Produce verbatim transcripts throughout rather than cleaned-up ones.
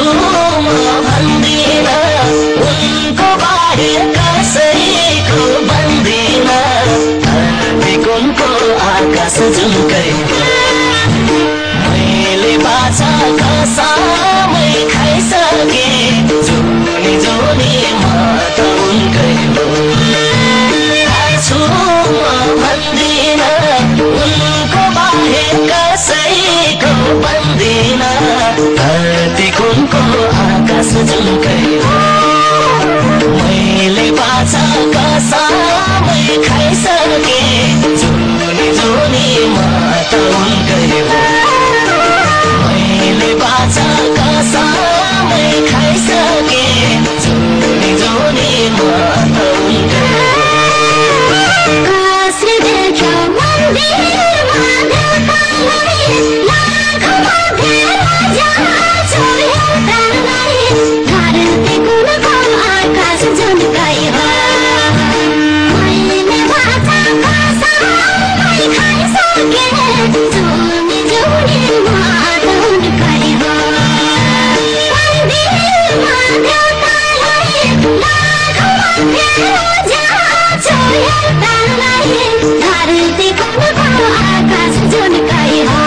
छु म भन्दिन उनको बाहेक कसैको भन्दिन धरती कुनको आकाश जुनकै मैले बाछा कसमै खाइसके जुनी जुनी म त उनकै हो छु म भन्दिन उनको बाहेक कसैको भन्दिन धरती कुनको आकाश जुनकै हो मैले बाछा कसमै खाइसके जुनी जुनी म त उनकै हो मैले बाछा कसमै खाइसके जुनी जुनी म त उनकै हो कसले देख्यो मन्दिरमा देवतालाई लाखौँ मध्ये राजा छु एउटालाई धरती कुनको आकाश जुनकै हो मैले बाछा कसमै खाइसके जुनी जुनी म त उनकै हो मन्दिरमा देवतालाई लाखौँ मध्ये राजा छु एउटालाई धरती कुनको आकाश जुनकै हो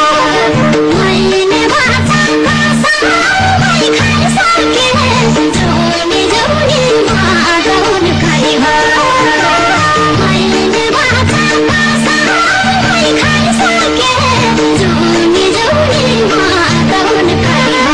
मैले बाछा कसमै खाइसके जुनी जुनी म त उनकै हो मैले बाछा कसमै खाइसके जुनी जुनी म त उनकै हो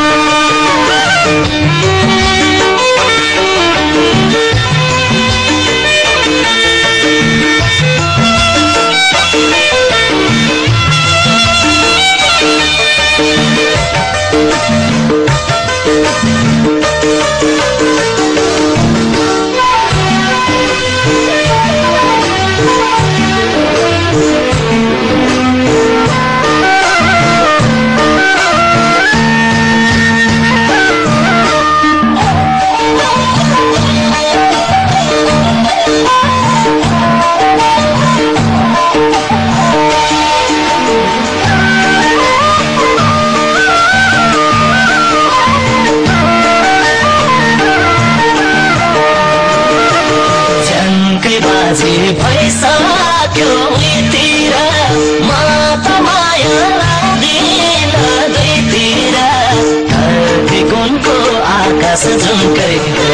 भइसक्यो उहीतिर म त माया लाउँदिन दुईतिर धरती कुनको आकाश जुनकै हो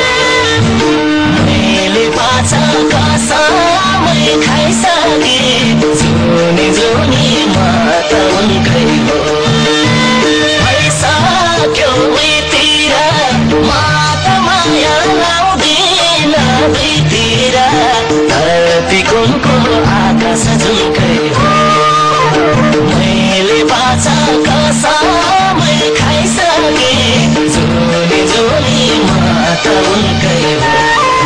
मैले बाछा कसमै खाइसके जुनी जुनी म त उनकै हो भइसक्यो उहीतिर म त माया लाउँदिन दुईतिर धरती कुनको आकाश जुनकै हो मैले बाछा कसमै खाइसके जुनी जुनी म त उनकै हो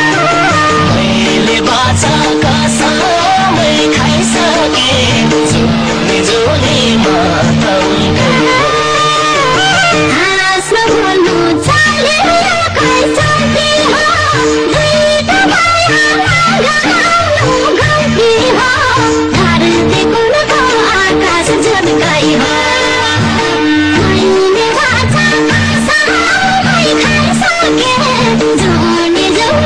मैले बाछा कसमै खाइसके जुनी जुनी म त उनकै हो हाँस्न बोल्नु चाल्यो कसरी हो दुईटा माया लगाउनु गल्ती हो धरती कुनको आकाश जुनकै हो मैले बाछा कसमै खाइसके जुनी जुनी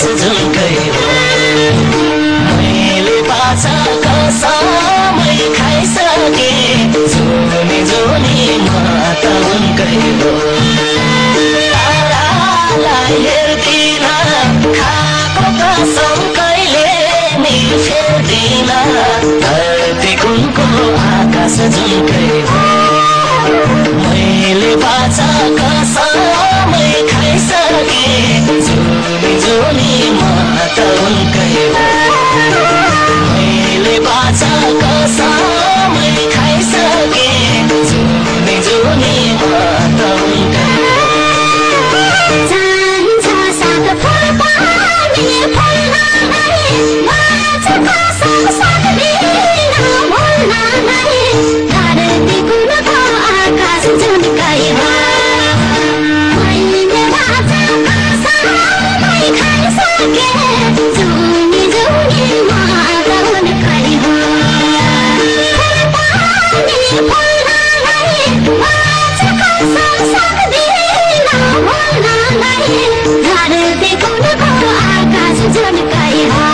झुल्कै हो मैले बाछा कसमै खाइसके जुनी जुनी माता उनकै हो तारालाई हेर्दिन खाएको कसम कहिले नि फेर्दिन धरती कुनको आकाश झुल्कै हो मैले बाछा कसमै खाइसके जुनी जुनी माता उनकै हो मैले बाछा कसमै खाइसके जुनी जुनी माता उनकै हो जान्छ साथ फर्काउने फल्नालाई बाछा कसम सक्दिन भुल्नलाई धरती कुनको आकाश झुल्कै हो मैले बाछा कसमै खाइसके जुनी जुनी माता उनकै हो फर्काउने फल्नालाई बाछा कसम सक्दिन भुल्नलाई धरती कुनको आकाश झुल्कै हो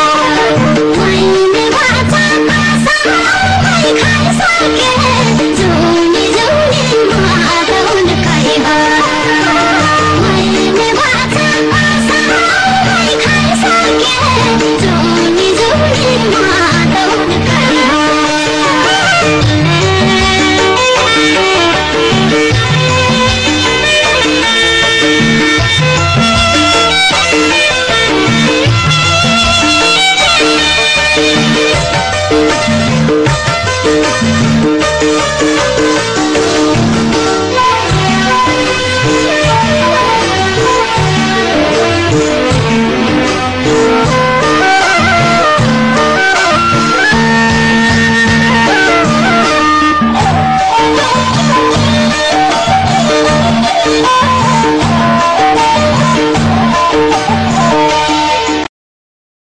मैले बाछा कसमै खाइसके जुनी जुनी माता उनकै हो मैले बाछा कसमै खाइसके जुनी जुनी माता उनकै हो